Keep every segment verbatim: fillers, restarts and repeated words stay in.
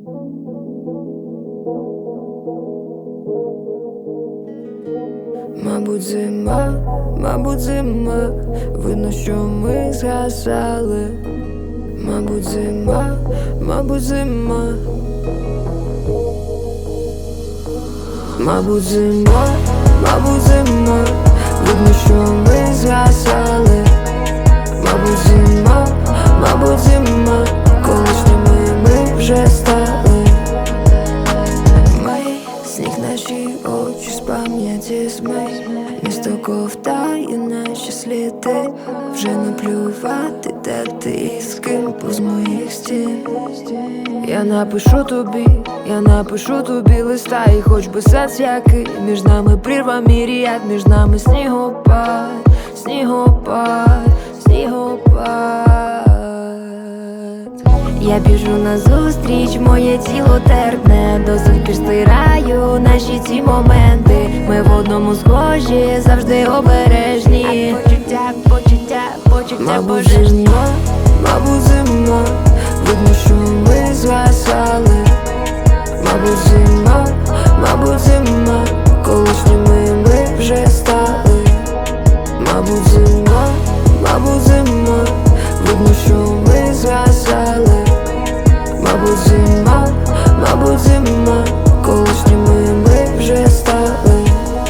Мабуть, зима, мабуть, зима, видно, що ми згасали. Мабуть, зима, мабуть, зима, мабуть, зима, мабуть, зима, видно, що ми згасали. Мабуть, зима, мабуть, зима, колишніми ми вже стали. Ми, сніг наші очі з пам'яті змий, місто ковтає наші сліди. Вже не плювати, де ти і з ким повз моїх стін. Я напишу тобі, я напишу тобі листа, і хоч би сенс який, між нами прірва міріяд, між нами снігопад, снігопад, снігопад. Я біжу назустріч, моє тіло терпне, до сих пір стираю наші ці моменти. Ми в одному схожі, завжди обережні. А почуття, почуття, почуття, мабуть, зима, мабуть, зима, видно, що ми згасали. Мабуть, зима, мабуть, зима, колишніми ми вже стали. Мабуть, зима, мабуть, зима, видно, що ми згасали. Мабуть, зима, мабуть, зима, колишніми ми вже стали.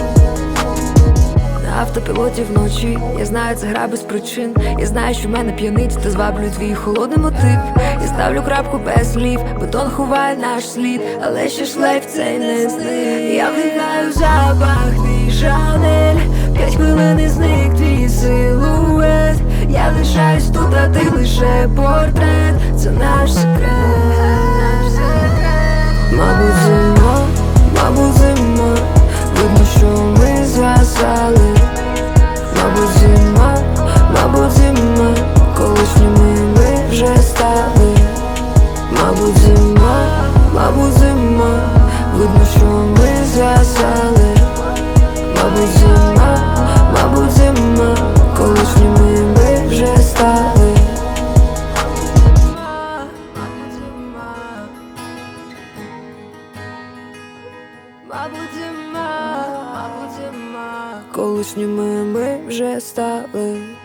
На автопілоті вночі, я знаю, це гра без причин. Я знаю, що мене п'янить, та зваблює твій холодний мотив. Я ставлю крапку без слів, бетон ховає наш слід, але ще шлейф цей не зник. Я вдихаю запах, твій Шанель, п'ять хвилин і зник твій силует. Я лишаюсь тут, а ти лише портрет. Це наш секрет. Мабуть, зима, мабуть, зима, видно, що ми згасали. Мабуть, зима, мабуть, зима, колишніми ми вже стали. Мабуть, зима, мабуть, зима, видно, що ми згасали. Мабуть, зима, мабуть, зима, колишніми ми вже стали. Мабуть, зима, мабуть, зима, колишніми ми вже стали.